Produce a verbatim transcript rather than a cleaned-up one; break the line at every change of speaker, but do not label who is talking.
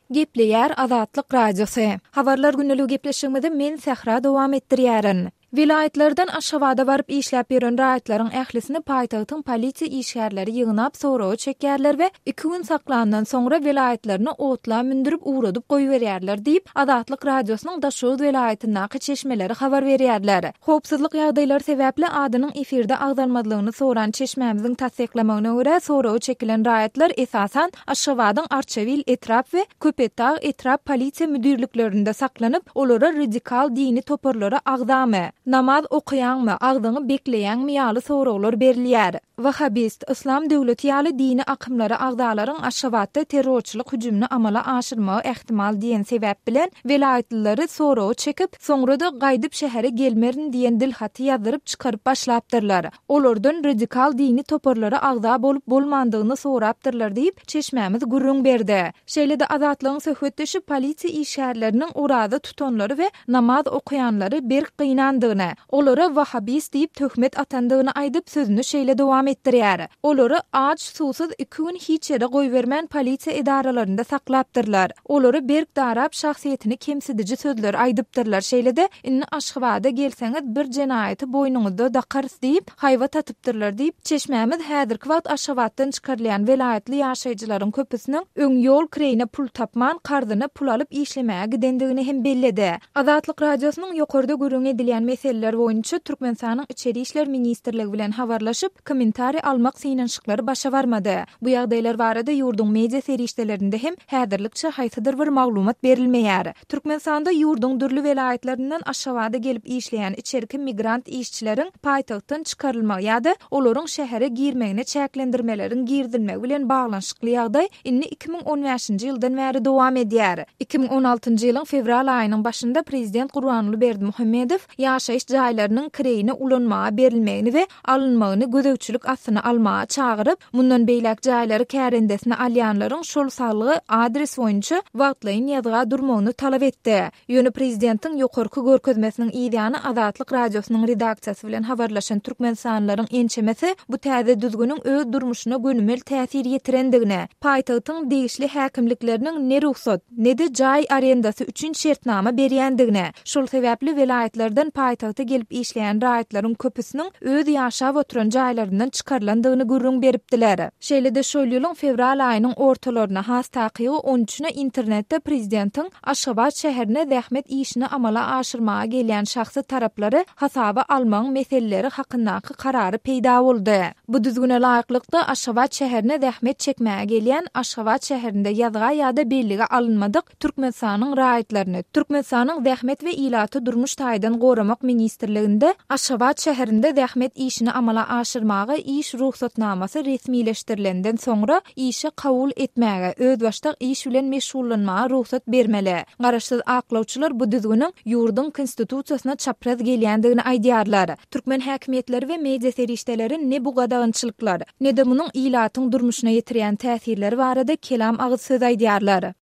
Gepleýär Azatlyk Radiosu. Habarlar günlüğü gepleşigimizde men Sahra dowam etdirýärin. Vilayetlerden aşawada barıp işläp beren raýatlaryň ählisini paýtagtyň polisiýa işgärleri ýygnap soragy çekýärler we iki gün saklandan soňra vilayetlerini otla mündürip uğradyp goýberýärler diýip Azatlyk Radiosynyň Daşoz vilayetinäki çeşmeleri habar berýärler. Howpsuzlyk ýagdaýlary sebäpli adynyň efirde agdalmadygyny soran çeşmämiziň tasdiklamagyna görä soragy çekilen raýatlar esasan Aşawadyň Arçavil etrap we Köpetag etrap polisiýa müdürliklerinde saklanyp olara radikal dini toparlara agdamy, namaz okuyanmy, agdyny bekleýänmi ýaly soraglar berilýär. Wahhabist İslam döwleti ýaly dini akymlary agdalaryň Aşawatda terrorçylyk hüjümini amala aşyrmagy ähtimal diýen sebäp bilen vilayetlilleri soragy çekip, soňra da gaýdyp şähere gelmerin diýen dilhaty ýazyryp çykaryp başlapdyrlar. Olardan radikal dini toparlara agda bolup bolmandygyny sorapdyrlar diýip çeşmämiz gurrun berdi. Şeýle-de Azatlygyň söhbetdeşi polisiýa işgärleriniň orada tutanlary we namaz okuyanlary berk gynandygyny, olara wahhabist diýip töhmet atandygyny aýdyp sözüni şeýle dowam etdirýär. Olary aç susuz iki gün hiç ýere goýbermän polisiýa idaralarynda saklapdyrlar. Olary berk darap şahsiýetini kemsidiji sözler aýdypdyrlar. Şeýle-de inni Aşgabatda gelseňiz bir jenaýaty boýnuňyzda dakarys diýip haýwa tatypdyrlar diýip çeşmämiz häzirki wagt Aşgabatdan çykarylýan velayetli ýaşaýjylaryň köpüsiniň öň ýol kireyine pul tapman, kardyna pul alyp işlemäge gidendigini hem bellidi. Azatlyk Radiosynyň ýokarda görüň edilýän meseleler boýunça Türkmenistanyň Içeri işler ministrligi bilen habarlaşyp komentari almak synanşyklary başa barmady. Bu ýagdaýlar barada ýurduň media serişdelerinde hem häzirlikçe haýsydyr bir maglumat berilmeýär. Türkmenistanda ýurduň dürli welaýetlerinden Aşawada gelip işleýän içerki migrant işçileriň paýtagtdan çykarylmagy ýa-da olaryň şähere girmegine çäklendirmeleriň girdilmegi bilen baglanşykly ýagdaý inni iki ming on beşinji ýyldan bäri dowam edýär. iki ming on altynjy ýylyň fevral aýynyň başynda prezident Gurbanuly Berdimuhammedow ýaşaýyş jaýlarynyň kireyine ulanmaga berilmegini we alynmagyny gödäwçilik asyny almaga çagyryp, mundan beýlek jaýlary kärendesine alýanlaryň şol sallygy adres boýunça wagtlaýyn ýazga durmagyny talap etdi. Ýöne prezidentiň ýokarky görkezmesiniň ýygyny Azatlyk Radiosynyň redaksiýasy bilen habarlaşan türkmenistanlaryň ençemesi bu täze düzgünüň öz durmuşyna gönümel täsir ýetirendigine, paýtagtyň degişli häkimlikleriniň ne ruhsat, ne de jaý arendasy üçin şertnama berýändigine, şol sebäpli vilayetlerden paýtagta gelip işleýän raýatlaryň köpüsiniň öz ýaşap oturan jaýlaryndan çykarlandygyny gurrun beripdiler. Şeýle-de şol ýylyň fevral aýynyň ortalaryna has takygy on üçine internetde prezidentiň Aşgabat şäherine zähmet işini amala aşyrmaga gelýän şahsy taraplary hasaba almaň meseleleri hakyndaky karary peýda boldy. Bu düzgüne laýyklykda Aşgabat şäherine zähmet çekmäge gelýän Aşgabat şäherinde ýazga ýa-da bellige alınmadyk Türkmenistanyň raýatlaryny Türkmenistanyň zähmet we ilaty durmuş taýdan goramak ministrliginde Aşgabat şäherinde zähmet işini amala aşyrmaga iş ruhsatnamasy resmileşdirilenden soňra işe kabul etmäge, öz başda iş bilen meşgullanmaga ruhsat bermeli. Garaşsyz aklawçylar bu düzgüniň ýurduň konstitusiýasyna çapraz gelýändigini aýdýarlar. Türkmen häkimetleri we media serişdeleri ne bu gadagynçylyklar, ne de munyň ilatyň durmuşyna ýetirýän täsirleri barada kelam agyz söz aýdýarlar.